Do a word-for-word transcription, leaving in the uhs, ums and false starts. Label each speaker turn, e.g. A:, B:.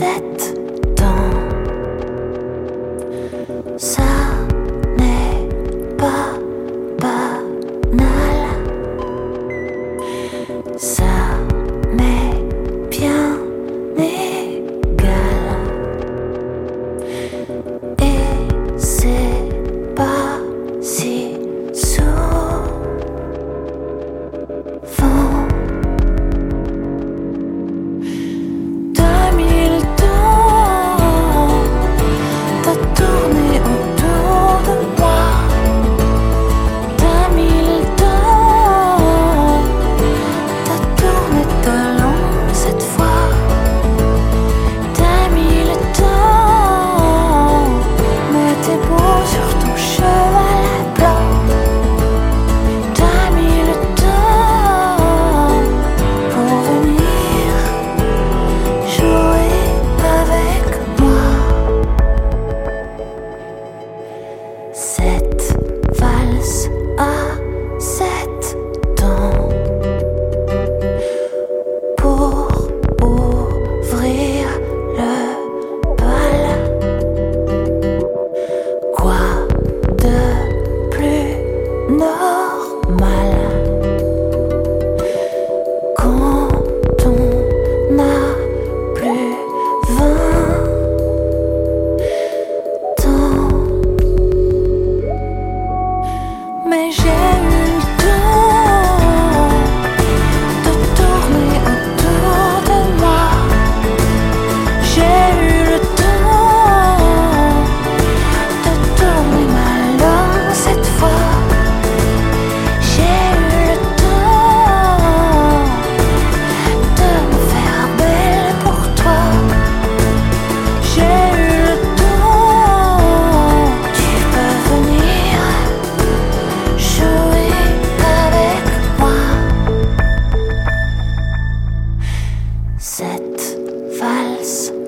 A: sept ans. Ça n'est pas banal, ça m'est bien égal, et c'est pas si souvent. Cette valse a sept temps pour ouvrir le bal. Quoi de plus normal quand on n'a plus vingt ans? Mais j'ai eu le temps de tourner autour de moi. J'ai eu le temps de tourner ma langue cette fois. J'ai eu le temps de me faire belle pour toi. J'ai eu le temps, tu peux venir jouer avec moi. Cette valse